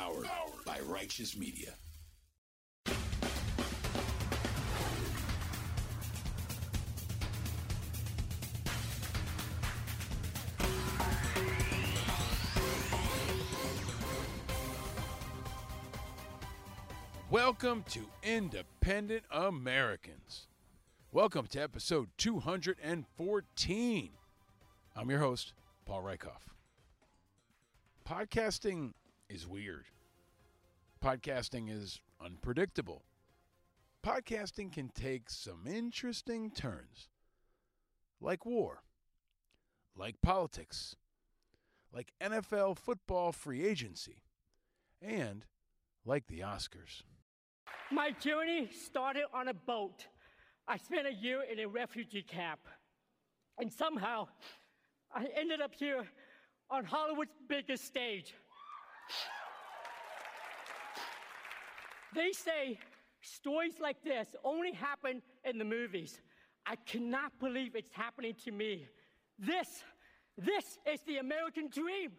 Powered by Righteous Media. Welcome to Independent Americans. Welcome to episode 214. I'm your host, Paul Rykoff. Podcasting is weird. Podcasting is unpredictable. Podcasting can take some interesting turns. Like war. Like politics. Like NFL football free agency. And like the Oscars. My journey started on a boat. I spent a year in a refugee camp. And somehow, I ended up here on Hollywood's biggest stage. They say stories like this only happen in the movies. I cannot believe it's happening to me. This is the American dream.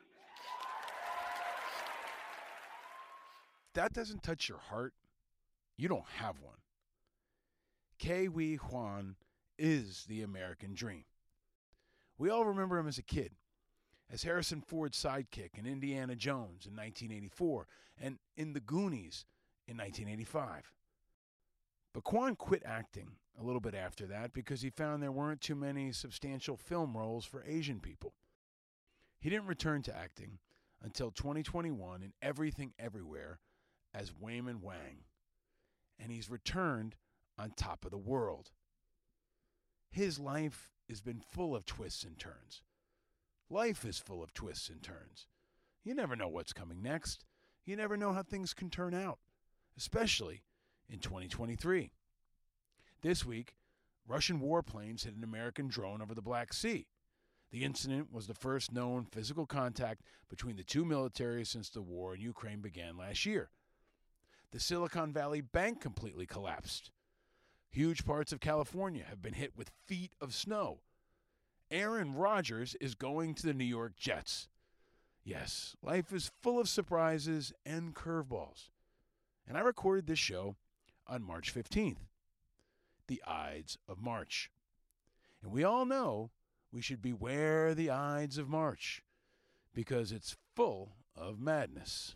If that doesn't touch your heart, you don't have one. Ke Huy Quan is the American dream. We all remember him as a kid, as Harrison Ford's sidekick in Indiana Jones in 1984 and in The Goonies in 1985. But Quan quit acting a little bit after that because he found there weren't too many substantial film roles for Asian people. He didn't return to acting until 2021 in Everything Everywhere as Waymond Wang. And he's returned on top of the world. His life has been full of twists and turns. Life is full of twists and turns. You never know what's coming next. You never know how things can turn out, especially in 2023. This week, Russian warplanes hit an American drone over the Black Sea. The incident was the first known physical contact between the two militaries since the war in Ukraine began last year. The Silicon Valley Bank completely collapsed. Huge parts of California have been hit with feet of snow. Aaron Rodgers is going to the New York Jets. Yes, life is full of surprises and curveballs. And I recorded this show on March 15th, the Ides of March. And we all know we should beware the Ides of March because it's full of madness.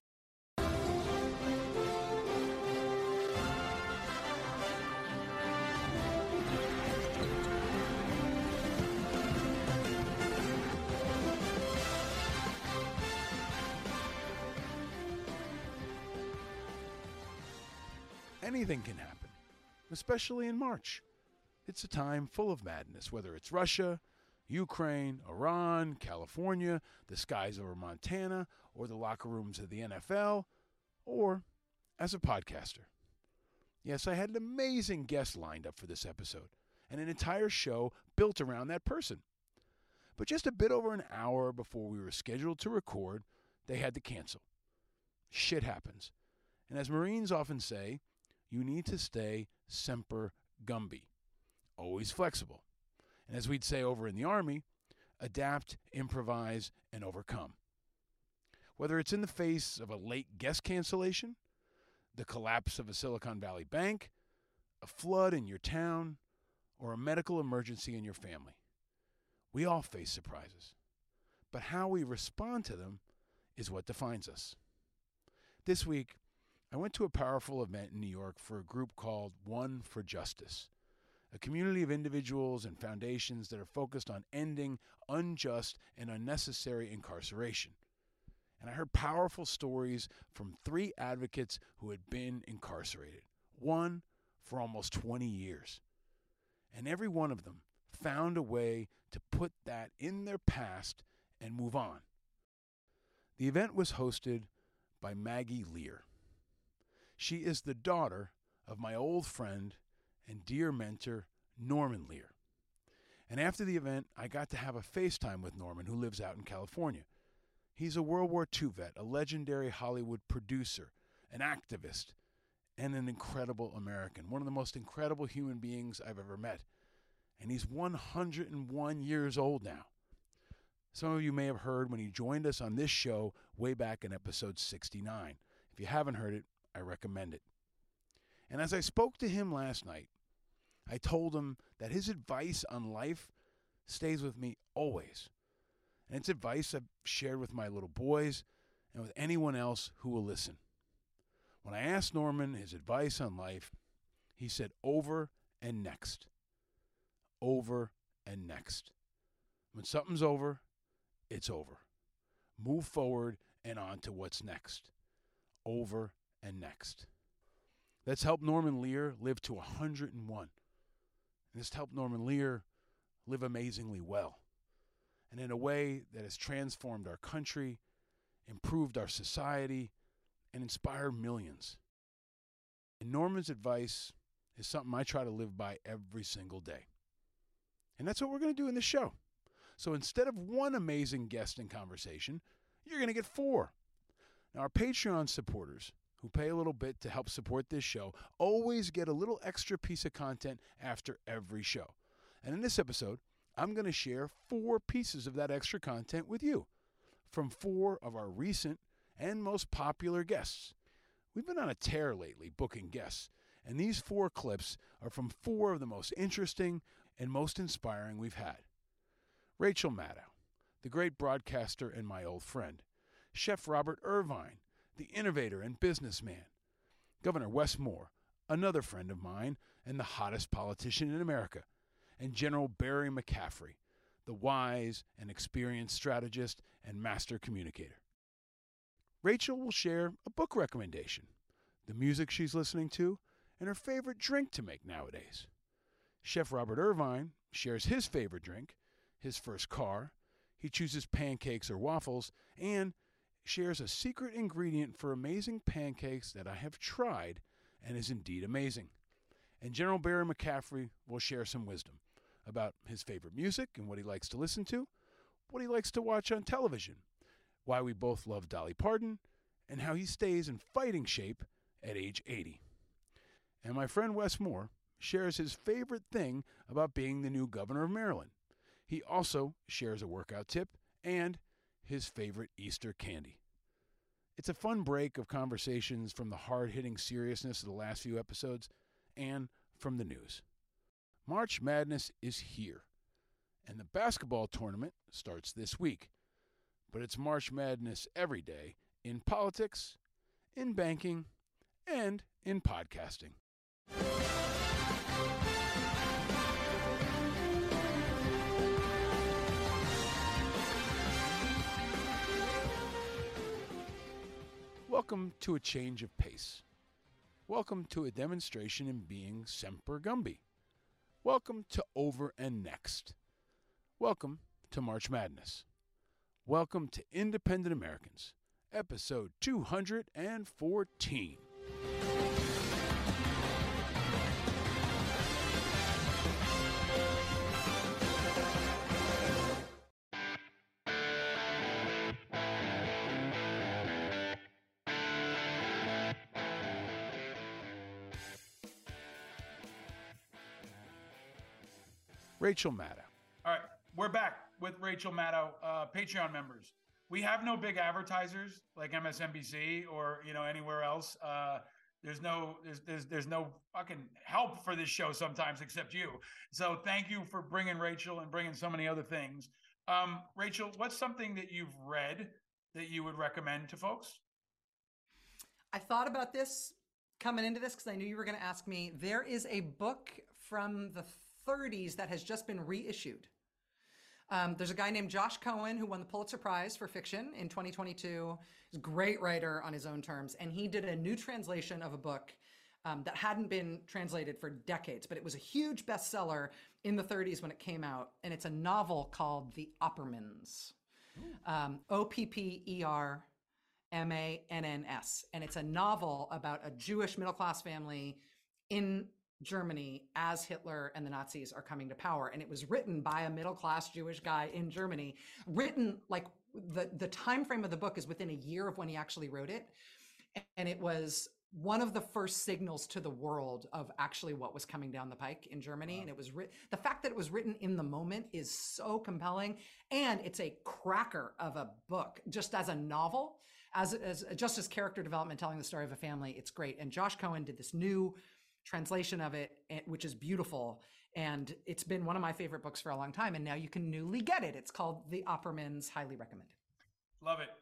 Anything can happen, especially in March. It's a time full of madness, whether it's Russia, Ukraine, Iran, California, the skies over Montana, or the locker rooms of the NFL, or as a podcaster. Yes, I had an amazing guest lined up for this episode, and an entire show built around that person. But just a bit over an hour before we were scheduled to record, they had to cancel. Shit happens. And as Marines often say, you need to stay semper gumby, always flexible. And as we'd say over in the Army, adapt, improvise, and overcome. Whether it's in the face of a late guest cancellation, the collapse of a Silicon Valley bank, a flood in your town, or a medical emergency in your family, we all face surprises. But how we respond to them is what defines us. This week, I went to a powerful event in New York for a group called One for Justice, a community of individuals and foundations that are focused on ending unjust and unnecessary incarceration. And I heard powerful stories from 3 advocates who had been incarcerated, one for almost 20 years. And every one of them found a way to put that in their past and move on. The event was hosted by Maggie Lear. She is the daughter of my old friend and dear mentor, Norman Lear. And after the event, I got to have a FaceTime with Norman, who lives out in California. He's a World War II vet, a legendary Hollywood producer, an activist, and an incredible American, one of the most incredible human beings I've ever met. And he's 101 years old now. Some of you may have heard when he joined us on this show way back in episode 69. If you haven't heard it, I recommend it. And as I spoke to him last night, I told him that his advice on life stays with me always. And it's advice I've shared with my little boys and with anyone else who will listen. When I asked Norman his advice on life, he said over and next. Over and next. When something's over, it's over. Move forward and on to what's next. Over and next. Let's help Norman Lear live to 101. And let's help Norman Lear live amazingly well. And in a way that has transformed our country, improved our society, and inspired millions. And Norman's advice is something I try to live by every single day. And that's what we're going to do in this show. So instead of one amazing guest in conversation, you're going to get 4. Now, our Patreon supporters, who pay a little bit to help support this show, always get a little extra piece of content after every show. And in this episode, I'm going to share 4 pieces of that extra content with you from 4 of our recent and most popular guests. We've been on a tear lately booking guests, and these 4 clips are from 4 of the most interesting and most inspiring we've had. Rachel Maddow, the great broadcaster and my old friend. Chef Robert Irvine, the innovator and businessman. Governor Wes Moore, another friend of mine and the hottest politician in America. And General Barry McCaffrey, the wise and experienced strategist and master communicator. Rachel will share a book recommendation, the music she's listening to, and her favorite drink to make nowadays. Chef Robert Irvine shares his favorite drink, his first car. He chooses pancakes or waffles, and shares a secret ingredient for amazing pancakes that I have tried and is indeed amazing. And General Barry McCaffrey will share some wisdom about his favorite music and what he likes to listen to, what he likes to watch on television, why we both love Dolly Parton, and how he stays in fighting shape at age 80. And my friend Wes Moore shares his favorite thing about being the new governor of Maryland. He also shares a workout tip and his favorite Easter candy. It's a fun break of conversations from the hard-hitting seriousness of the last few episodes and from the news. March Madness is here, and the basketball tournament starts this week. But it's March Madness every day in politics, in banking, and in podcasting. Welcome to a change of pace. Welcome to a demonstration in being Semper Gumby. Welcome to Over and Next. Welcome to March Madness. Welcome to Independent Americans, episode 214. Rachel Maddow. All right, we're back with Rachel Maddow, Patreon members. We have no big advertisers like MSNBC or anywhere else. There's no fucking help for this show sometimes except you. So thank you for bringing Rachel and bringing so many other things. Rachel, what's something that you've read that you would recommend to folks? I thought about this coming into this because I knew you were going to ask me. There is a book from the 30s that has just been reissued. There's a guy named Josh Cohen who won the Pulitzer Prize for fiction in 2022. He's a great writer on his own terms, and he did a new translation of a book that hadn't been translated for decades, but it was a huge bestseller in the 30s when it came out, and it's a novel called The Oppermans. Oppermanns, and it's a novel about a Jewish middle-class family in Germany as Hitler and the Nazis are coming to power. And it was written by a middle-class Jewish guy in Germany, written like the time frame of the book is within a year of when he actually wrote it. And it was one of the first signals to the world of actually what was coming down the pike in Germany. Wow. And it was the fact that it was written in the moment is so compelling. And it's a cracker of a book just as a novel. as just as character development, telling the story of a family, it's great. And Josh Cohen did this new translation of it, which is beautiful. And it's been one of my favorite books for a long time. And now you can newly get it. It's called The Oppermans, highly recommended. Love it.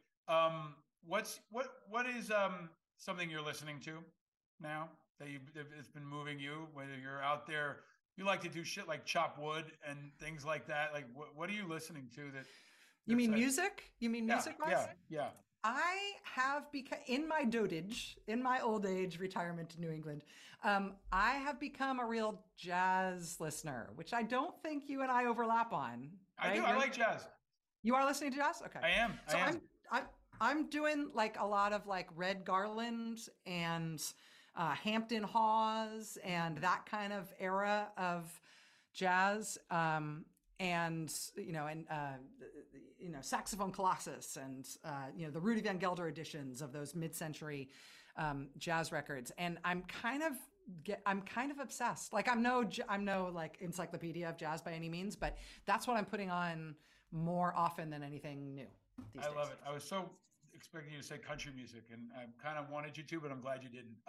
What is something you're listening to now that it's been moving you, whether you're out there, you like to do shit like chop wood and things like that. Like what are you listening to that? You mean music? You mean music? Yeah. I have become, in my dotage, in my old age retirement to New England, I have become a real jazz listener, which I don't think you and I overlap on. Right? I do. I like jazz. You are listening to jazz? Okay. I am. I'm doing like a lot of like Red Garland and Hampton Hawes and that kind of era of jazz. And Saxophone Colossus and the Rudy Van Gelder editions of those mid-century jazz records. And I'm kind of obsessed. Like I'm no like encyclopedia of jazz by any means, but that's what I'm putting on more often than anything new these days. I love it. I was so expecting you to say country music, and I kind of wanted you to, but I'm glad you didn't.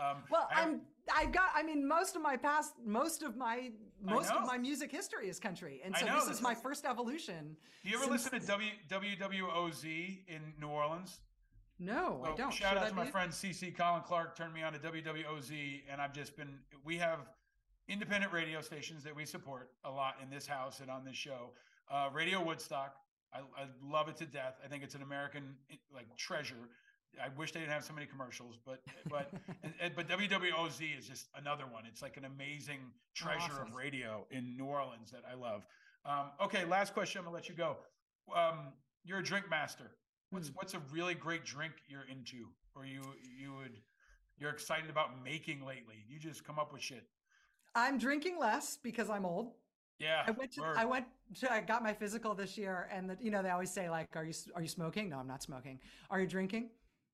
Most of my music history is country, and so this is my first evolution. Do you ever listen to WWOZ in New Orleans? No, I don't. Shout out to my friend CC Colin Clark, turned me on to WWOZ, and we have independent radio stations that we support a lot in this house and on this show. Radio Woodstock. I love it to death. I think it's an American treasure. I wish they didn't have so many commercials, but WWOZ is just another one. It's like an amazing treasure of radio in New Orleans that I love. Okay, last question. I'm gonna let you go. You're a drink master. What's a really great drink you're into, or you're excited about making lately? You just come up with shit. I'm drinking less because I'm old. Yeah, I got my physical this year, and they always say like, "Are you smoking?" No, I'm not smoking. Are you drinking?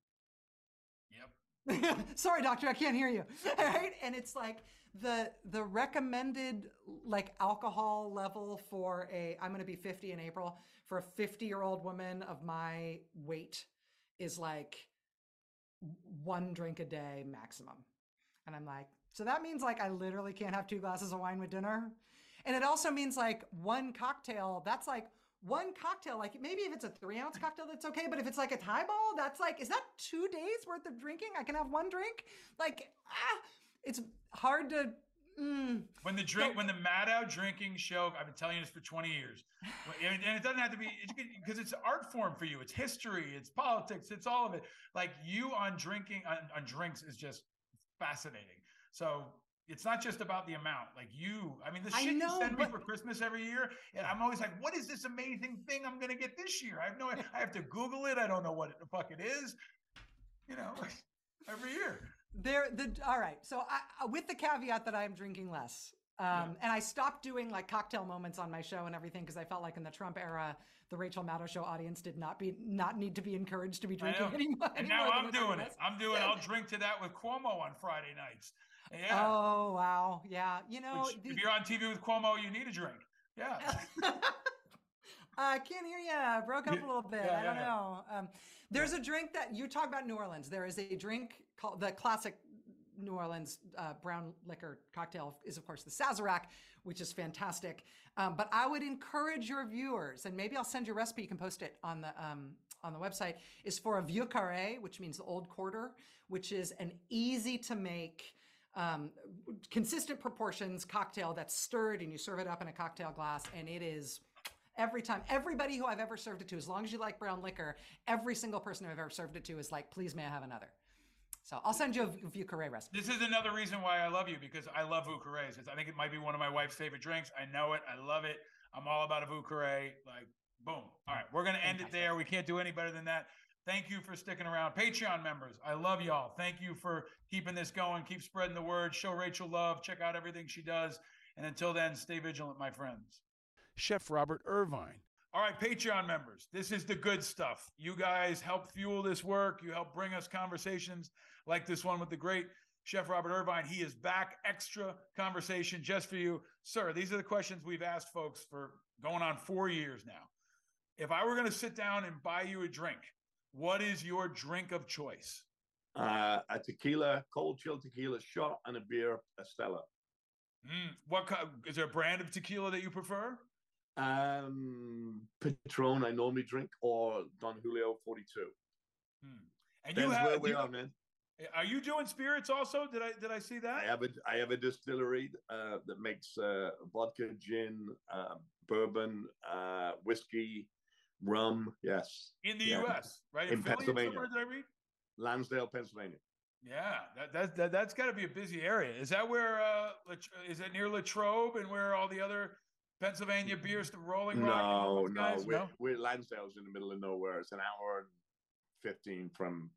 Yep. Sorry, doctor, I can't hear you. Right, and it's like the recommended like alcohol level for I'm going to be 50 in April, for a 50-year-old woman of my weight is like 1 drink a day maximum, and I'm like, so that means like I literally can't have 2 glasses of wine with dinner. And it also means like 1 cocktail, that's like 1 cocktail. Like maybe if it's a 3-ounce cocktail, that's okay. But if it's like a highball, that's like, is that 2 days worth of drinking? I can have 1 drink? Like, it's hard to. When the Maddow drinking show, I've been telling you this for 20 years. And it doesn't have to be, because it's an art form for you. It's history, it's politics, it's all of it. Like you on drinking, on drinks is just fascinating. So it's not just about the amount. Like the shit you send me for Christmas every year, and I'm always like, what is this amazing thing I'm going to get this year? I have no idea. I have to Google it. I don't know what the fuck it is. Every year. All right. So with the caveat that I'm drinking less, and I stopped doing like cocktail moments on my show and everything because I felt like in the Trump era, the Rachel Maddow show audience did not need to be encouraged to be drinking anymore. And now I'm doing it. I'll drink to that with Cuomo on Friday nights. Yeah. Oh, wow. Yeah. If you're on TV with Cuomo, you need a drink. Yeah. I can't hear you. Broke up a little bit. I don't know. There's a drink that you talk about New Orleans. There is a drink called the classic New Orleans brown liquor cocktail is, of course, the Sazerac, which is fantastic. But I would encourage your viewers, and maybe I'll send you a recipe. You can post it on the website, is for a vieux carré, which means the old quarter, which is an easy to make, consistent proportions cocktail that's stirred, and you serve it up in a cocktail glass, and it is every time. Everybody who I've ever served it to, as long as you like brown liquor, every single person who I've ever served it to is like, please, may I have another? So I'll send you a vieux carré recipe. This is another reason why I love you, because I love vieux carrés. I think it might be one of my wife's favorite drinks. I know it. I love it. I'm all about a vieux carré. Like, boom. All right, we're going to end it there. We can't do any better than that. Thank you for sticking around. Patreon members, I love y'all. Thank you for keeping this going. Keep spreading the word. Show Rachel love. Check out everything she does. And until then, stay vigilant, my friends. Chef Robert Irvine. All right, Patreon members, this is the good stuff. You guys help fuel this work. You help bring us conversations like this one with the great Chef Robert Irvine. He is back. Extra conversation just for you. Sir, these are the questions we've asked folks for going on 4 years now. If I were going to sit down and buy you a drink, What is your drink of choice? A tequila, cold chilled tequila shot, and a beer, a Stella. What is there a brand of tequila that you prefer? Patron, I normally drink, or Don Julio 42. And Depends where we are, man. Are you doing spirits also? Did I see that? I have a distillery that makes vodka, gin, bourbon, whiskey, rum. Yes. In the U.S., right? In Pennsylvania. Did I read? Lansdale, Pennsylvania. Yeah, that's got to be a busy area. Is that where? Is it near Latrobe and where all the other Pennsylvania beers, the Rolling Rock? No. We're Lansdale's in the middle of nowhere. It's an hour and 15 from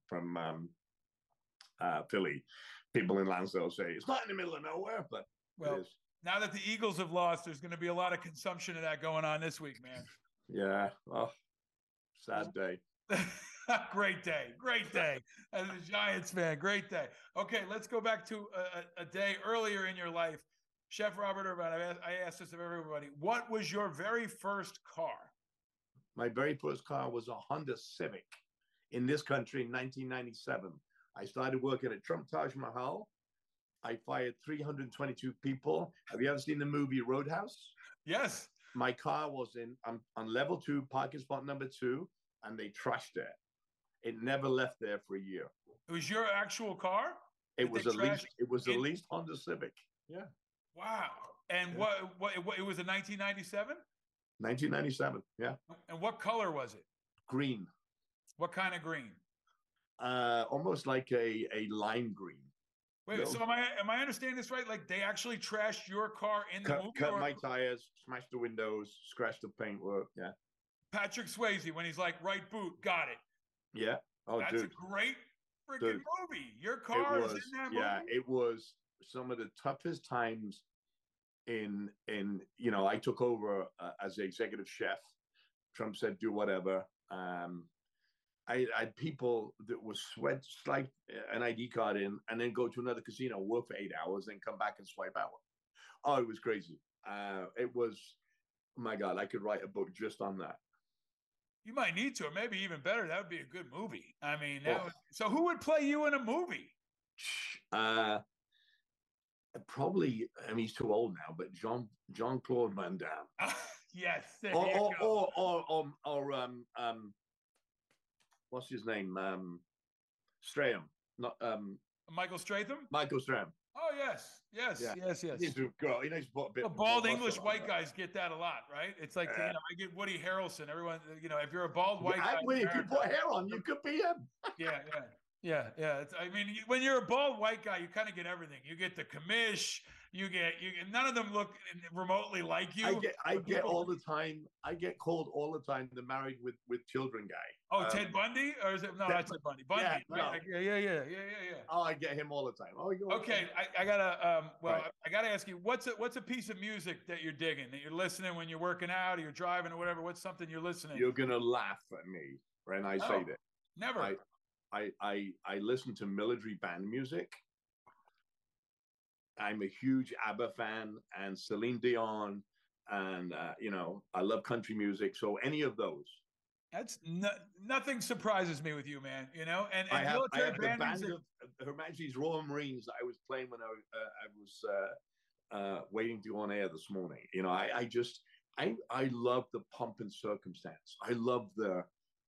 Philly. People in Lansdale say it's not in the middle of nowhere, but it is. Now that the Eagles have lost, there's going to be a lot of consumption of that going on this week, man. Yeah. Oh, sad day. Great day. As a Giants fan, great day. Okay, let's go back to a day earlier in your life. Chef Robert Irvine, I asked this of everybody. What was your very first car? My very first car was a Honda Civic in this country in 1997. I started working at Trump Taj Mahal. I fired 322 people. Have you ever seen the movie Roadhouse? Yes. My car was on level 2, parking spot number 2, and they trashed it. It never left there for a year. It was your actual car? It was a leased Honda Civic. Yeah. Wow. And what it was a 1997? 1997. Yeah. And what color was it? Green. What kind of green? Almost like a lime green. Wait, so am I understanding this right? Like they actually trashed your car in the movie? Cut my tires, smashed the windows, scratched the paintwork. Yeah. Patrick Swayze when he's like, right boot, got it. Yeah. Oh, that's dude. a great freaking movie. Your car is in that movie. Yeah, it was some of the toughest times in I took over as the executive chef. Trump said, do whatever. I had people that would swipe an ID card in and then go to another casino, work for 8 hours, then come back and swipe out. Oh, it was crazy. It was, oh my God, I could write a book just on that. You might need to, or maybe even better. That would be a good movie. I mean, so who would play you in a movie? Probably, I mean, he's too old now, but Jean-Claude Van Damme. Yes. Or what's his name? Stratham. Not Michael Stratham? Michael Stratham. Oh, yes. He needs to grow. He needs to put a bit. Bald English white guys get that a lot, right? It's like, I get Woody Harrelson. Everyone, if you're a bald white guy. If you put hair on, you could be him. Yeah. I mean, when you're a bald white guy, you kind of get everything. You get the commish. You get none of them look remotely like you. I get all the time. I get called all the time the married with children guy. Oh, Ted Bundy, or is it that's Ted Bundy? Bundy, right? No. Yeah. Oh, I get him all the time. Oh, okay. I gotta I gotta ask you, what's a piece of music that you're digging, that you're listening when you're working out or you're driving or whatever? What's something you're listening? You're gonna laugh at me when I say that. Never. I listen to military band music. I'm a huge ABBA fan and Celine Dion, and I love country music. So any of those. That's nothing surprises me with you, man. And I have military the band band music. of Her Majesty's Royal Marines that I was playing when I was waiting to go on air this morning. I love the pomp and circumstance. I love the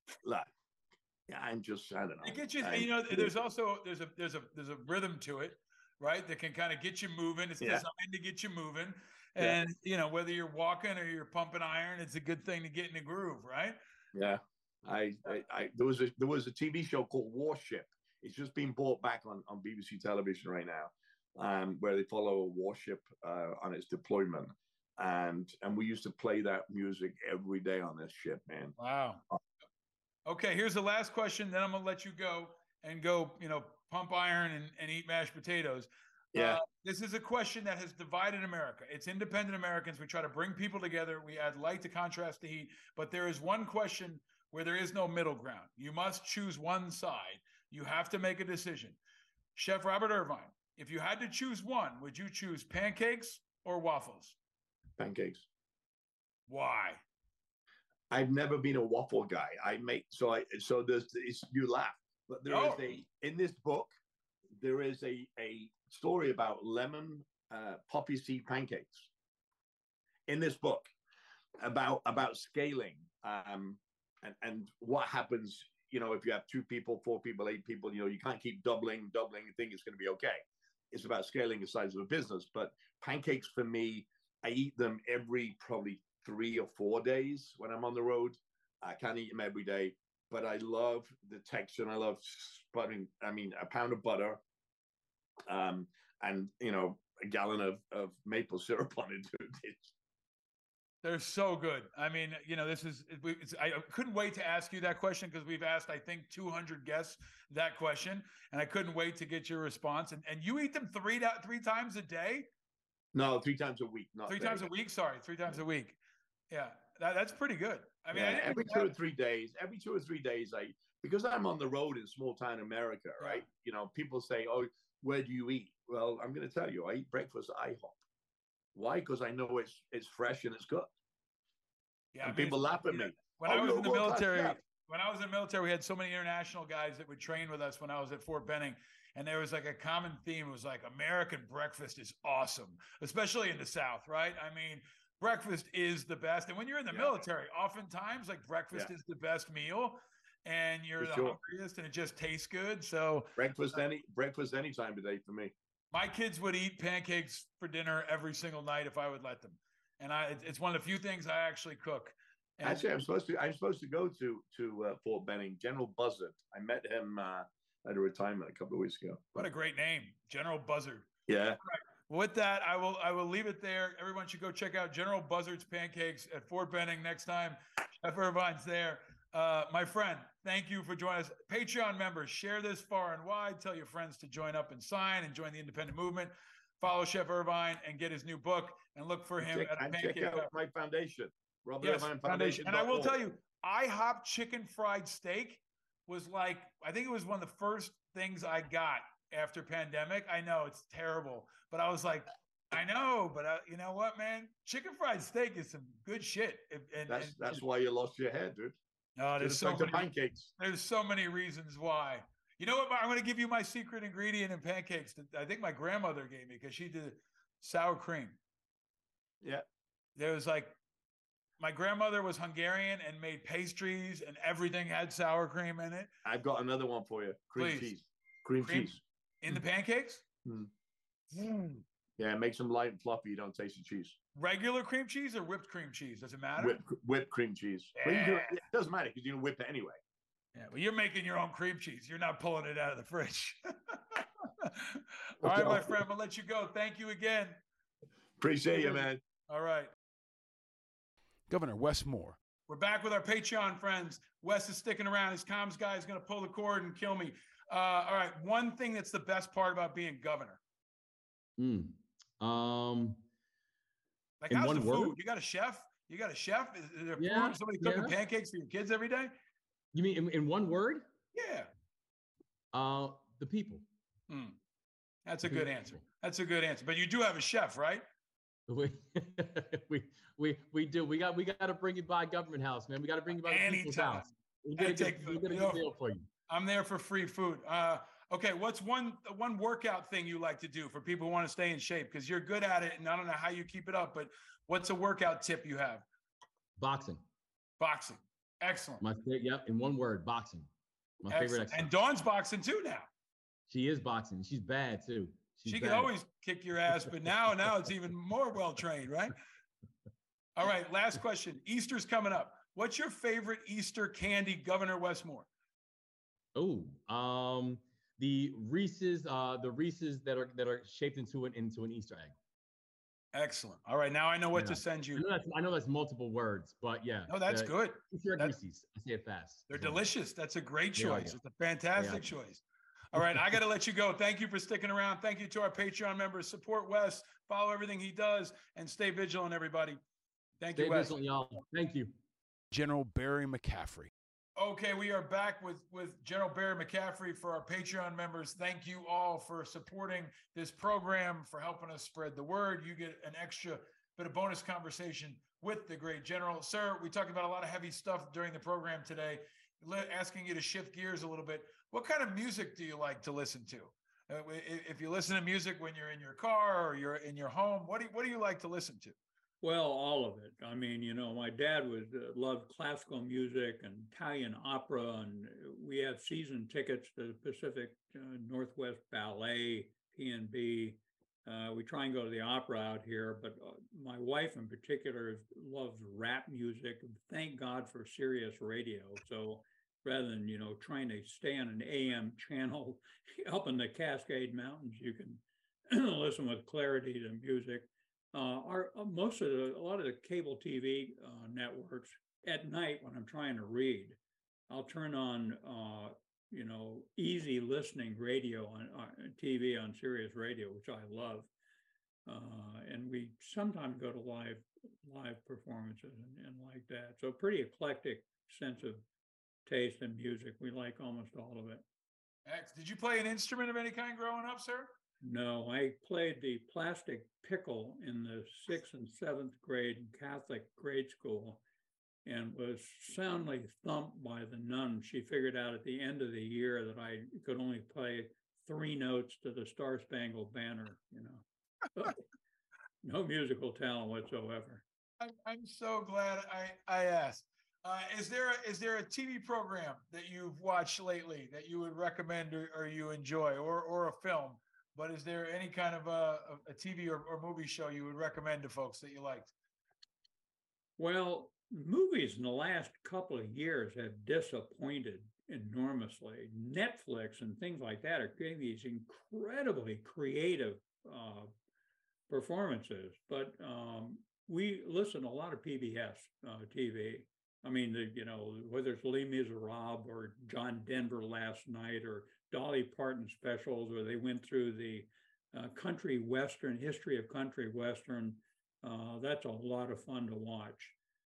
I don't know. It gets you. There's also there's a rhythm to it, right? That can kind of get you moving. It's designed to get you moving, and whether you're walking or you're pumping iron, it's a good thing to get in the groove, right? Yeah. There was a TV show called Warship. It's just been brought back on BBC television right now, where they follow a warship on its deployment, and we used to play that music every day on this ship, man. Wow. Okay, here's the last question. Then I'm gonna let you go and go, pump iron and eat mashed potatoes. Yeah. This is a question that has divided America. It's independent Americans. We try to bring people together. We add light to contrast the heat. But there is one question where there is no middle ground. You must choose one side. You have to make a decision. Chef Robert Irvine, if you had to choose one, would you choose pancakes or waffles? Pancakes. Why? I've never been a waffle guy. So you laugh, but there is in this book there is a story about lemon poppy seed pancakes in this book about scaling and what happens. If you have 2 people, 4 people, 8 people, you can't keep doubling and think it's going to be okay. It's about scaling the size of a business. But pancakes for me, I eat them every probably 3 or 4 days when I'm on the road. I can't eat them every day, but I love the texture and I love sputtering. I mean, a pound of butter, and a gallon of maple syrup on it. They're so good. I mean, I couldn't wait to ask you that question because we've asked, I think, 200 guests that question, and I couldn't wait to get your response. And you eat them three times a day? No, 3 times a week. Not 3 times a week. Sorry, 3 times a week. Yeah, that's pretty good. I mean, every 2 or 3 days. Every 2 or 3 days, because I'm on the road in small town America, right? Yeah. People say, "Oh, where do you eat?" Well, I'm going to tell you, I eat breakfast at IHOP. Why? Because I know it's fresh and it's good. Yeah, and people laugh at me. When I was in the military, we had so many international guys that would train with us when I was at Fort Benning. And there was like a common theme. It was like American breakfast is awesome, especially in the South, right? I mean, breakfast is the best. And when you're in the military, oftentimes like breakfast is the best meal and you're hungriest and it just tastes good. So breakfast any time of day for me. My kids would eat pancakes for dinner every single night if I would let them. And it's one of the few things I actually cook. And actually, I'm supposed to go to Fort Benning. General Buzzard. I met him at a retirement a couple of weeks ago. What a great name, General Buzzard. Yeah. Right. With that, I will leave it there. Everyone should go check out General Buzzard's Pancakes at Fort Benning next time Chef Irvine's there. My friend, thank you for joining us. Patreon members, share this far and wide. Tell your friends to join up and sign and join the independent movement. Follow Chef Irvine and get his new book and look for him at the Pancake Check out my foundation, Robert Irvine Foundation. And I will tell you, IHOP chicken fried steak was like, I think it was one of the first things I got after pandemic. I know it's terrible, but I was like, I know, but you know what, man? Chicken fried steak is some good shit. That's why you lost your head, dude. No, there's so many pancakes. There's so many reasons why. You know what? I'm going to give you my secret ingredient in pancakes that I think my grandmother gave me because she did sour cream. Yeah. There was like, my grandmother was Hungarian and made pastries and everything had sour cream in it. I've got another one for you. Cream cheese. Cream cheese. In the pancakes? Yeah, it makes them light and fluffy. You don't taste the cheese. Regular cream cheese or whipped cream cheese? Does it matter? Whipped cream cheese. Yeah. It doesn't matter because you can whip it anyway. Yeah, well, you're making your own cream cheese. You're not pulling it out of the fridge. All right, my friend, I'm going to let you go. Thank you again. Appreciate you, man. All right. Governor Wes Moore. We're back with our Patreon friends. Wes is sticking around. His comms guy is going to pull the cord and kill me. All right. One thing that's the best part about being governor. Like, how's the food? You got a chef? Is there somebody cooking pancakes for your kids every day? You mean in one word? Yeah. The people. That's a good answer. But you do have a chef, right? We do. We got to bring you by Government House, man. We got to bring you by the people's house. We'll get a good deal for you. I'm there for free food. Okay, what's one workout thing you like to do for people who want to stay in shape? Because you're good at it, and I don't know how you keep it up, but what's a workout tip you have? Boxing. Excellent. In one word, boxing. My favorite exercise. And Dawn's boxing too now. She is boxing. She's bad too. She can always kick your ass, but now it's even more well-trained, right? All right, last question. Easter's coming up. What's your favorite Easter candy, Governor Wes Moore? The Reese's that are shaped into an Easter egg. Excellent. All right, now I know what to send you. I know that's multiple words, but yeah. No, that's good. Easter egg Reese's. I say it fast. They're delicious. That's a great choice. Yeah. It's a fantastic choice. All right, I got to let you go. Thank you for sticking around. Thank you to our Patreon members. Support Wes. Follow everything he does, and stay vigilant, everybody. Thank you, Wes. Stay vigilant, y'all. Thank you. General Barry McCaffrey. Okay, we are back with General Barry McCaffrey for our Patreon members. Thank you all for supporting this program, for helping us spread the word. You get an extra bit of bonus conversation with the great General. Sir, we talked about a lot of heavy stuff during the program today, asking you to shift gears a little bit. What kind of music do you like to listen to? If you listen to music when you're in your car or you're in your home, what do you like to listen to? Well, all of it. I mean, my dad loved classical music and Italian opera, and we have season tickets to the Pacific Northwest Ballet, PNB. We try and go to the opera out here, but my wife in particular loves rap music. Thank God for Sirius Radio. So rather than, trying to stay on an AM channel up in the Cascade Mountains, you can listen with clarity to music. A lot of the cable TV networks at night when I'm trying to read, I'll turn on, easy listening radio on TV on Sirius Radio, which I love. And we sometimes go to live performances and like that. So pretty eclectic sense of taste in music. We like almost all of it. Did you play an instrument of any kind growing up, sir? No, I played the plastic pickle in the 6th and 7th grade in Catholic grade school and was soundly thumped by the nun. She figured out at the end of the year that I could only play 3 notes to the Star Spangled Banner, No musical talent whatsoever. I'm so glad I asked. Is there a TV program that you've watched lately that you would recommend or you enjoy, or a film? But is there any kind of a TV or movie show you would recommend to folks that you liked? Well, movies in the last couple of years have disappointed enormously. Netflix and things like that are creating these incredibly creative performances. But we listen to a lot of PBS TV. I mean, whether it's Les Miserables or John Denver last night or Dolly Parton specials, or they went through the country western, history of country western. That's a lot of fun to watch.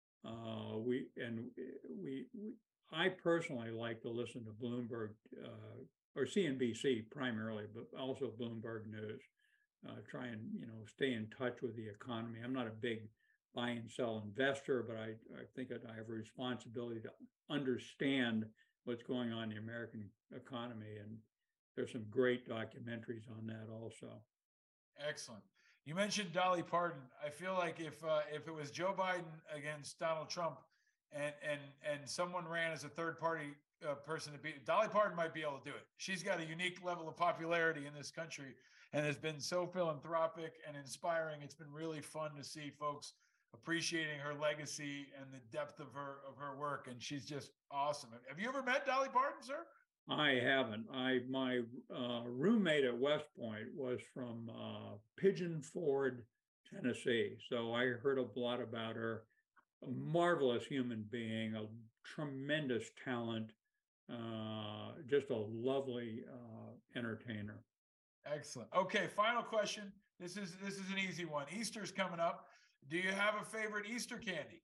I personally like to listen to Bloomberg or CNBC primarily, but also Bloomberg News. Try and stay in touch with the economy. I'm not a big buy and sell investor, but I think that I have a responsibility to understand what's going on in the American economy. And there's some great documentaries on that also. Excellent. You mentioned Dolly Parton. I feel like if it was Joe Biden against Donald Trump and someone ran as a third party person to beat, Dolly Parton might be able to do it. She's got a unique level of popularity in this country and has been so philanthropic and inspiring. It's been really fun to see folks appreciating her legacy and the depth of her work, and she's just awesome. Have you ever met Dolly Parton, sir? I haven't. My roommate at West Point was from Pigeon Forge, Tennessee, so I heard a lot about her. A marvelous human being, a tremendous talent, just a lovely entertainer. Excellent. Okay, final question. This is an easy one. Easter's coming up. Do you have a favorite Easter candy?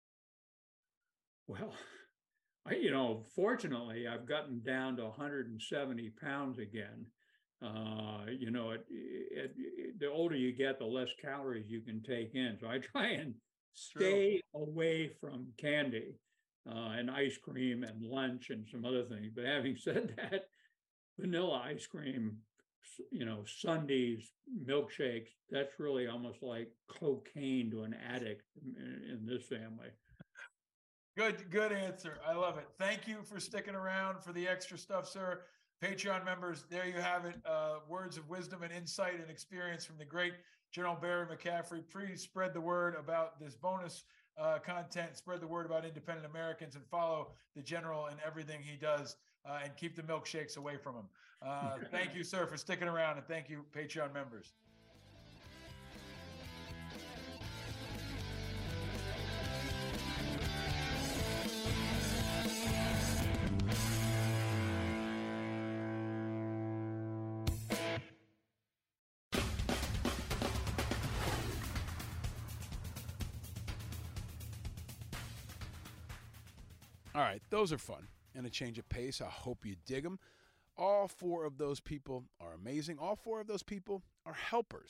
Well, fortunately, I've gotten down to 170 pounds again. The older you get, the less calories you can take in. So I try and stay away from candy and ice cream and lunch and some other things. But having said that, vanilla ice cream, sundaes, milkshakes, that's really almost like cocaine to an addict in this family. Good answer. I love it. Thank you for sticking around for the extra stuff, sir. Patreon members, there you have it. Words of wisdom and insight and experience from the great General Barry McCaffrey. Please spread the word about this bonus content, spread the word about independent Americans, and follow the General in everything he does, and keep the milkshakes away from him. Thank you, sir, for sticking around, and thank you, Patreon members. All right, those are fun and a change of pace. I hope you dig them. All 4 of those people are amazing. All 4 of those people are helpers.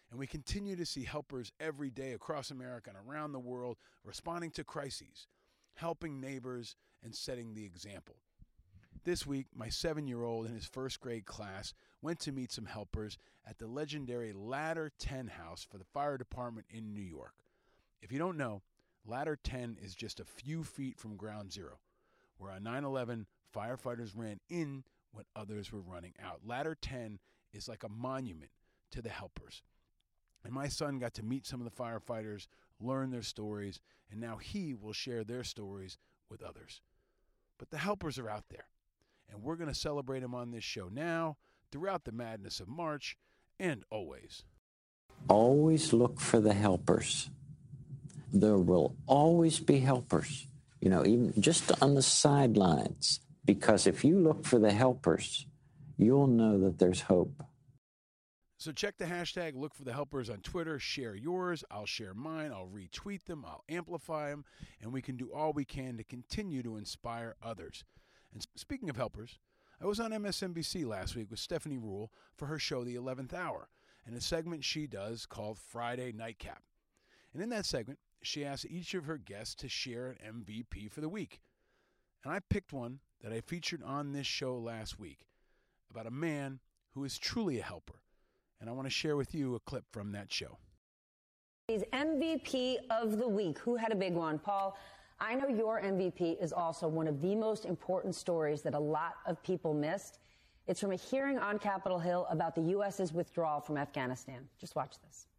And we continue to see helpers every day across America and around the world responding to crises, helping neighbors, and setting the example. This week, my 7-year-old in his first grade class went to meet some helpers at the legendary Ladder 10 house for the fire department in New York. If you don't know, Ladder 10 is just a few feet from Ground Zero, where on 9/11, firefighters ran in when others were running out. Ladder 10 is like a monument to the helpers. And my son got to meet some of the firefighters, learn their stories, and now he will share their stories with others. But the helpers are out there, and we're going to celebrate them on this show now, throughout the madness of March, and always. Always look for the helpers. There will always be helpers, even just on the sidelines, because if you look for the helpers, you'll know that there's hope. So check the hashtag Look for the Helpers on Twitter. Share yours. I'll share mine. I'll retweet them. I'll amplify them. And we can do all we can to continue to inspire others. And speaking of helpers, I was on MSNBC last week with Stephanie Ruhle for her show, The 11th Hour, and a segment she does called Friday Nightcap. And in that segment, she asked each of her guests to share an MVP for the week. And I picked one that I featured on this show last week about a man who is truly a helper. And I want to share with you a clip from that show. He's MVP of the week. Who had a big one? Paul, I know your MVP is also one of the most important stories that a lot of people missed. It's from a hearing on Capitol Hill about the U.S.'s withdrawal from Afghanistan. Just watch this.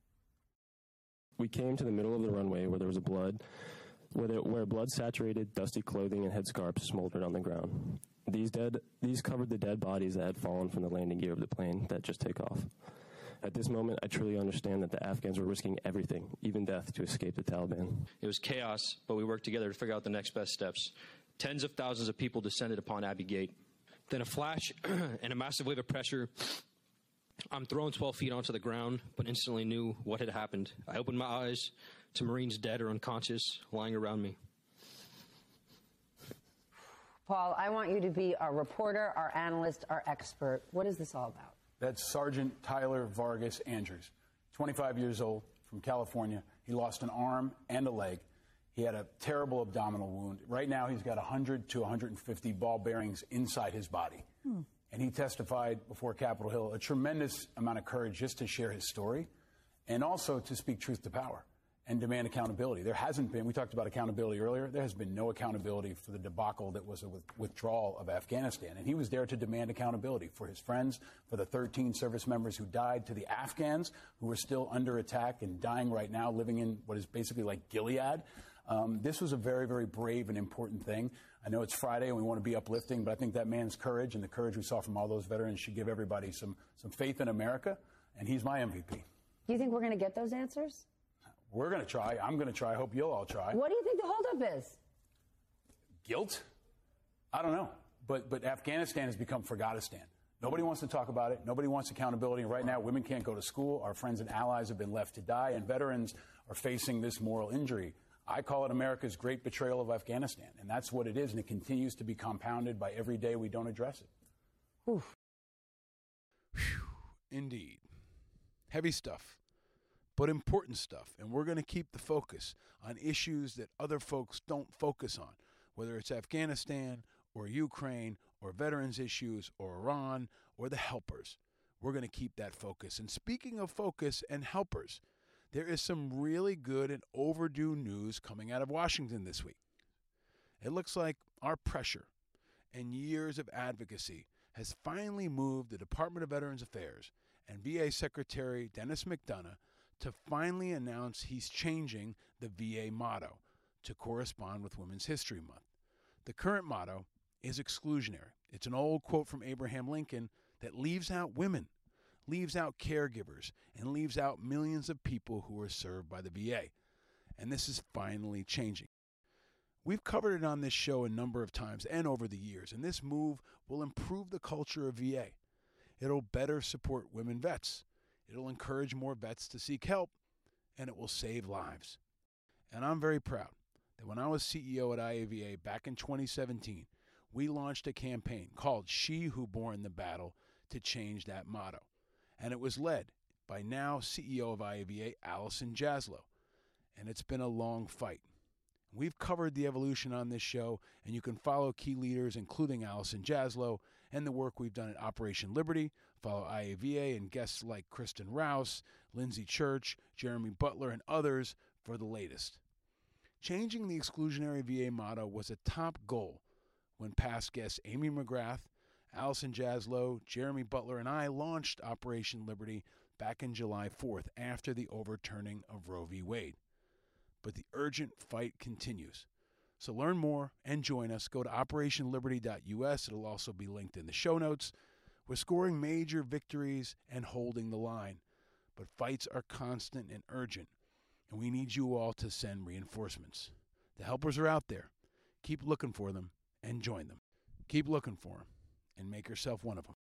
We came to the middle of the runway where there was where blood-saturated, dusty clothing and headscarves smoldered on the ground. These covered the dead bodies that had fallen from the landing gear of the plane that just took off. At this moment, I truly understand that the Afghans were risking everything, even death, to escape the Taliban. It was chaos, but we worked together to figure out the next best steps. Tens of thousands of people descended upon Abbey Gate. Then a flash and a massive wave of pressure. I'm thrown 12 feet onto the ground, but instantly knew what had happened. I opened my eyes to Marines dead or unconscious, lying around me. Paul, I want you to be our reporter, our analyst, our expert. What is this all about? That's Sergeant Tyler Vargas Andrews, 25 years old, from California. He lost an arm and a leg. He had a terrible abdominal wound. Right now, he's got 100 to 150 ball bearings inside his body. And he testified before Capitol Hill, a tremendous amount of courage just to share his story and also to speak truth to power and demand accountability. There hasn't been, we talked about accountability earlier, there has been no accountability for the debacle that was a withdrawal of Afghanistan. And he was there to demand accountability for his friends, for the 13 service members who died, to the Afghans who are still under attack and dying right now, living in what is basically like Gilead. This was a very, very brave and important thing. I know it's Friday and we want to be uplifting, but I think that man's courage and the courage we saw from all those veterans should give everybody some faith in America, and he's my MVP. Do you think we're going to get those answers? We're going to try. I'm going to try. I hope you'll all try. What do you think the holdup is? Guilt? I don't know. But Afghanistan has become Forgotistan. Nobody wants to talk about it. Nobody wants accountability. Right now, women can't go to school. Our friends and allies have been left to die, and veterans are facing this moral injury. I call it America's great betrayal of Afghanistan, and that's what it is, and it continues to be compounded by every day we don't address it. Oof. Indeed. Heavy stuff, but important stuff, and we're going to keep the focus on issues that other folks don't focus on, whether it's Afghanistan or Ukraine or veterans issues or Iran or the helpers. We're going to keep that focus. And speaking of focus and helpers, there is some really good and overdue news coming out of Washington this week. It looks like our pressure and years of advocacy has finally moved the Department of Veterans Affairs and VA Secretary Dennis McDonough to finally announce he's changing the VA motto to correspond with Women's History Month. The current motto is exclusionary. It's an old quote from Abraham Lincoln that leaves out women, leaves out caregivers, and leaves out millions of people who are served by the VA. And this is finally changing. We've covered it on this show a number of times and over the years, and this move will improve the culture of VA. It'll better support women vets. It'll encourage more vets to seek help, and it will save lives. And I'm very proud that when I was CEO at IAVA back in 2017, we launched a campaign called She Who Born the Battle to change that motto. And it was led by now CEO of IAVA, Allison Jaslow. And it's been a long fight. We've covered the evolution on this show, and you can follow key leaders, including Allison Jaslow, and the work we've done at Operation Liberty. Follow IAVA and guests like Kristen Rouse, Lindsay Church, Jeremy Butler, and others for the latest. Changing the exclusionary VA motto was a top goal when past guests Amy McGrath, Allison Jaslow, Jeremy Butler, and I launched Operation Liberty back in July 4th after the overturning of Roe v. Wade. But the urgent fight continues. So learn more and join us. Go to operationliberty.us. It'll also be linked in the show notes. We're scoring major victories and holding the line. But fights are constant and urgent, and we need you all to send reinforcements. The helpers are out there. Keep looking for them and join them. Keep looking for them and make yourself one of them.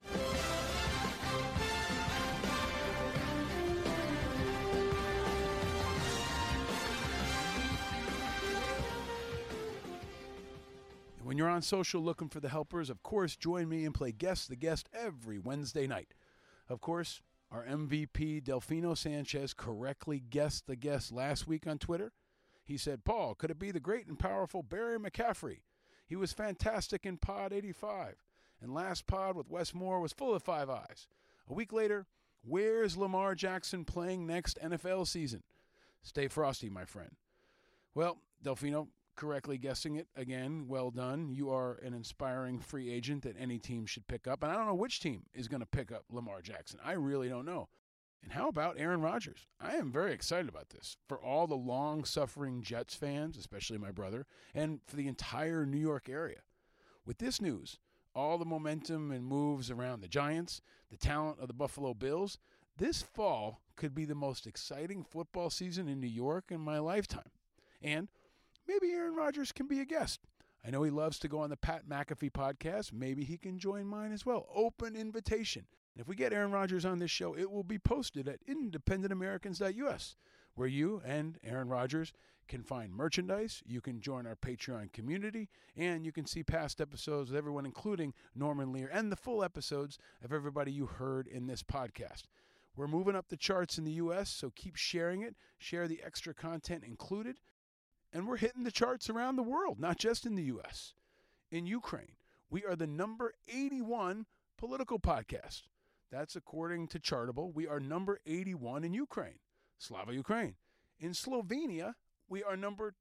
When you're on social looking for the helpers, of course, join me and play Guess the Guest every Wednesday night. Of course, our MVP, Delfino Sanchez, correctly guessed the guest last week on Twitter. He said, Paul, could it be the great and powerful Barry McCaffrey? He was fantastic in Pod 85, and last pod with Wes Moore was full of five eyes. A week later, where's Lamar Jackson playing next NFL season? Stay frosty, my friend. Well, Delfino, correctly guessing it again. Well done. You are an inspiring free agent that any team should pick up. And I don't know which team is going to pick up Lamar Jackson. I really don't know. And how about Aaron Rodgers? I am very excited about this for all the long-suffering Jets fans, especially my brother, and for the entire New York area. With this news, all the momentum and moves around the Giants, the talent of the Buffalo Bills, this fall could be the most exciting football season in New York in my lifetime. And maybe Aaron Rodgers can be a guest. I know he loves to go on the Pat McAfee podcast. Maybe he can join mine as well. Open invitation. And if we get Aaron Rodgers on this show, it will be posted at independentamericans.us, where you and Aaron Rodgers can find merchandise. You can join our Patreon community, and you can see past episodes with everyone, including Norman Lear, and the full episodes of everybody you heard in this podcast. We're moving up the charts in the U.S., so keep sharing it. Share the extra content included. And we're hitting the charts around the world, not just in the U.S. In Ukraine, we are the number 81 political podcast. That's according to Chartable. We are number 81 in Ukraine, Slava Ukraine. In Slovenia, we are number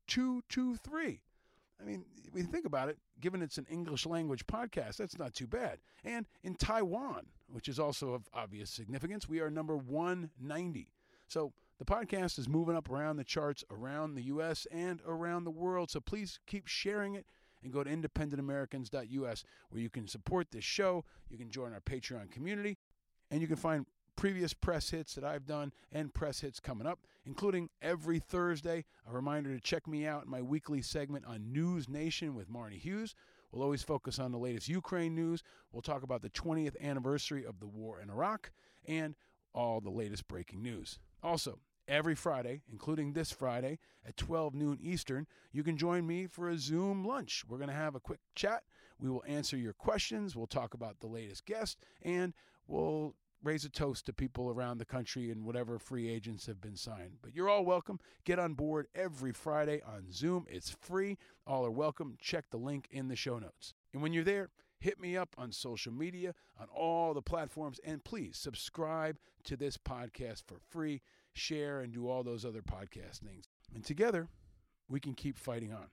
223. I mean, when you think about it, given it's an English language podcast, that's not too bad. And in Taiwan, which is also of obvious significance, we are number 190. So the podcast is moving up around the charts around the U.S. and around the world. So please keep sharing it and go to independentamericans.us, where you can support this show. You can join our Patreon community, and you can find previous press hits that I've done and press hits coming up, including every Thursday. A reminder to check me out in my weekly segment on News Nation with Marnie Hughes. We'll always focus on the latest Ukraine news. We'll talk about the 20th anniversary of the war in Iraq and all the latest breaking news. Also, every Friday, including this Friday at 12 noon Eastern, you can join me for a Zoom lunch. We're going to have a quick chat. We will answer your questions. We'll talk about the latest guest, and we'll raise a toast to people around the country and whatever free agents have been signed. But you're all welcome. Get on board every Friday on Zoom. It's free. All are welcome. Check the link in the show notes. And when you're there, hit me up on social media, on all the platforms, and please subscribe to this podcast for free. Share and do all those other podcast things. And together, we can keep fighting on.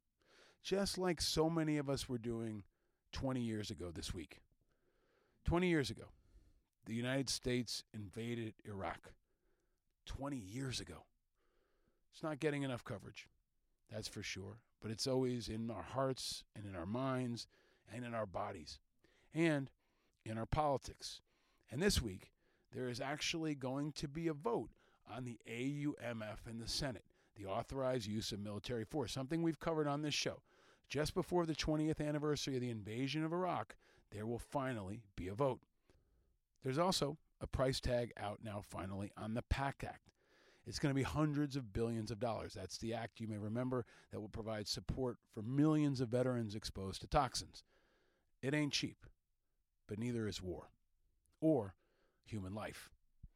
Just like so many of us were doing 20 years ago this week. 20 years ago, the United States invaded Iraq. 20 years ago. It's not getting enough coverage, that's for sure. But it's always in our hearts and in our minds and in our bodies and in our politics. And this week, there is actually going to be a vote on the AUMF in the Senate, the authorized use of military force, something we've covered on this show. Just before the 20th anniversary of the invasion of Iraq, there will finally be a vote. There's also a price tag out now finally on the PACT Act. It's going to be hundreds of billions of dollars. That's the act, you may remember, that will provide support for millions of veterans exposed to toxins. It ain't cheap, but neither is war or human life.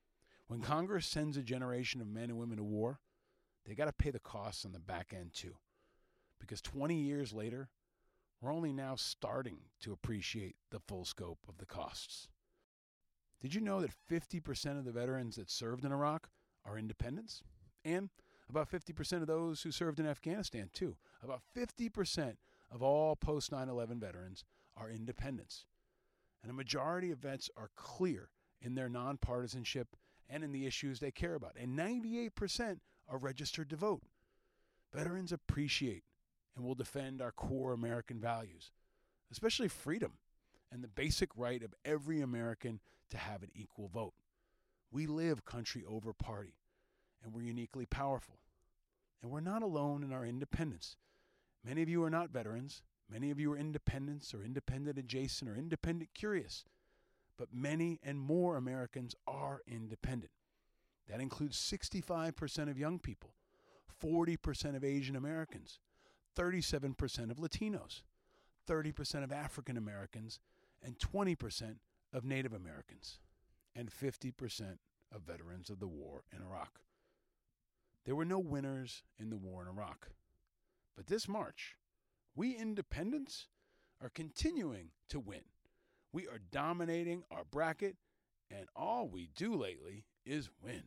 When Congress sends a generation of men and women to war, they got to pay the costs on the back end too. Because 20 years later, we're only now starting to appreciate the full scope of the costs. Did you know that 50% of the veterans that served in Iraq are independents? And about 50% of those who served in Afghanistan too. About 50% of all post 9/11 veterans are independents. And a majority of vets are clear in their nonpartisanship and in the issues they care about. And 98% are registered to vote. Veterans appreciate and will defend our core American values, especially freedom and the basic right of every American to have an equal vote. We live country over party, and we're uniquely powerful. And we're not alone in our independence. Many of you are not veterans. Many of you are independents or independent adjacent or independent curious. But many and more Americans are independent. That includes 65% of young people, 40% of Asian Americans, 37% of Latinos, 30% of African Americans, and 20% of Native Americans, and 50% of veterans of the war in Iraq. There were no winners in the war in Iraq. But this March, we independents are continuing to win. We are dominating our bracket, and all we do lately is win.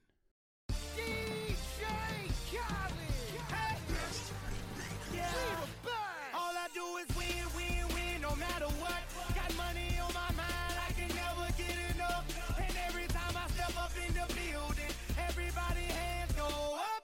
DJ Khaled. Hey. Yeah. All I do is win, win, win, no matter what. Got money on my mind, I can never get enough. And every time I step up in the building, everybody hands go up.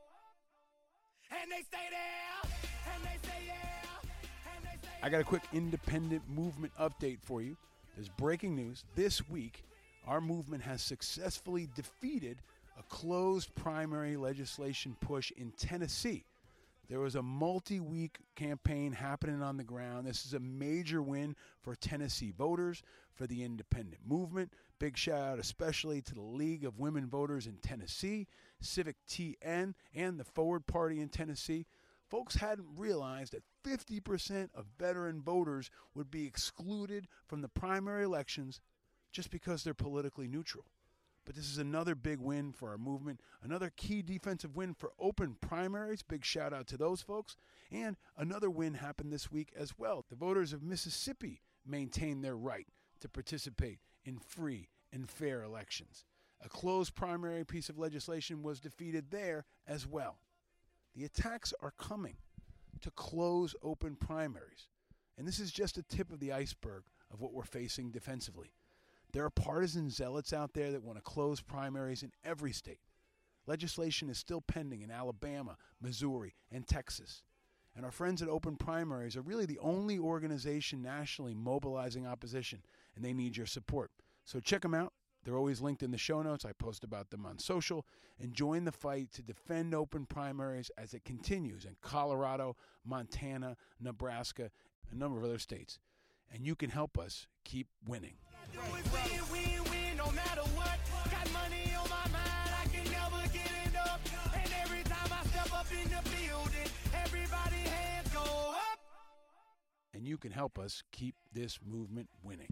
And they stay there, and they say yeah, and they say I got a quick independent movement update for you. There's breaking news. This week, our movement has successfully defeated a closed primary legislation push in Tennessee. There was a multi-week campaign happening on the ground. This is a major win for Tennessee voters, for the independent movement. Big shout out especially to the League of Women Voters in Tennessee, Civic TN, and the Forward Party in Tennessee. Folks hadn't realized that 50% of veteran voters would be excluded from the primary elections just because they're politically neutral. But this is another big win for our movement, another key defensive win for open primaries. Big shout out to those folks. And another win happened this week as well. The voters of Mississippi maintained their right to participate in free and fair elections. A closed primary piece of legislation was defeated there as well. The attacks are coming to close open primaries. And this is just a tip of the iceberg of what we're facing defensively. There are partisan zealots out there that want to close primaries in every state. Legislation is still pending in Alabama, Missouri, and Texas. And our friends at Open Primaries are really the only organization nationally mobilizing opposition, and they need your support. So check them out. They're always linked in the show notes. I post about them on social. And join the fight to defend open primaries as it continues in Colorado, Montana, Nebraska, and a number of other states. And you can help us keep winning. win, win, win, no matter what. Got money on my mind, I can never get enough. And every time I step up in the building, everybody hands go up. And you can help us keep this movement winning.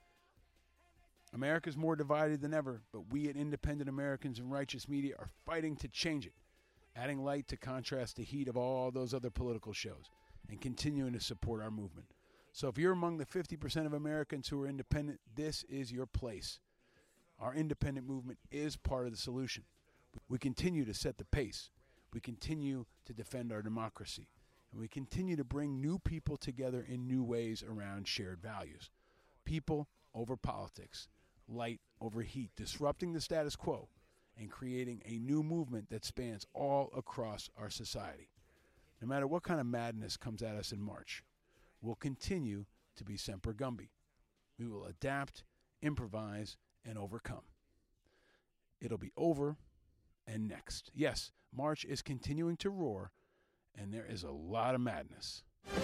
America's more divided than ever, but we at Independent Americans and Righteous Media are fighting to change it, adding light to contrast the heat of all those other political shows, and continuing to support our movement. So if you're among the 50% of Americans who are independent, this is your place. Our independent movement is part of the solution. We continue to set the pace. We continue to defend our democracy. And we continue to bring new people together in new ways around shared values. People over politics, light over heat, disrupting the status quo, and creating a new movement that spans all across our society. No matter what kind of madness comes at us in March, we'll continue to be Semper Gumby. We will adapt, improvise, and overcome. It'll be over and next. Yes, March is continuing to roar, and there is a lot of madness.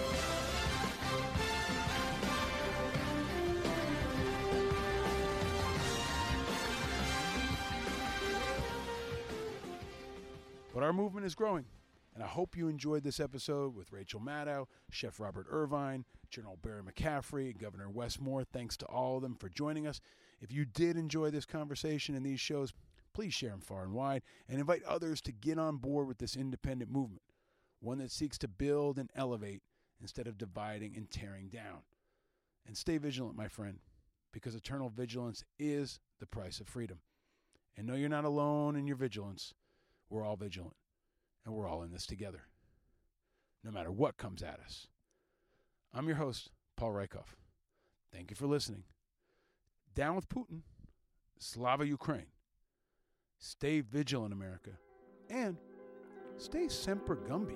But our movement is growing. And I hope you enjoyed this episode with Rachel Maddow, Chef Robert Irvine, General Barry McCaffrey, and Governor Wes Moore. Thanks to all of them for joining us. If you did enjoy this conversation and these shows, Please share them far and wide and invite others to get on board with this independent movement, one that seeks to build and elevate instead of dividing and tearing down. And stay vigilant, my friend, because eternal vigilance is the price of freedom. And no, you're not alone in your vigilance. We're all vigilant, and we're all in this together, no matter what comes at us. I'm your host, Paul Rieckhoff. Thank you for listening. Down with Putin. Slava Ukraine. Stay vigilant, America. And stay Semper Gumby.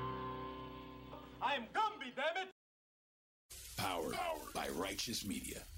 I'm Gumby, damn it! Powered by Righteous Media.